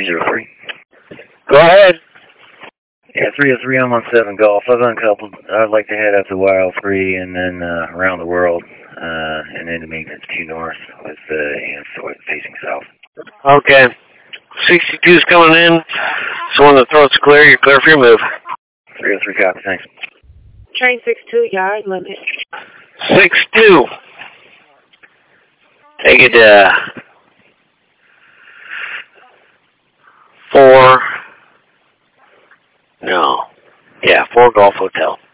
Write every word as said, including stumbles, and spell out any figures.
three zero three. Go ahead. Yeah, three oh three, I'm on seven Golf. I've uncoupled. I'd like to head out to Y L three and then uh, around the world, uh, and then to maintenance due north with uh, and facing south. Okay. sixty-two's coming in, so when the throat's clear, you're clear for your move. three oh three, copy, thanks. Train six two, yard limit. six two. Take it to four. No. Yeah, four Golf Hotel.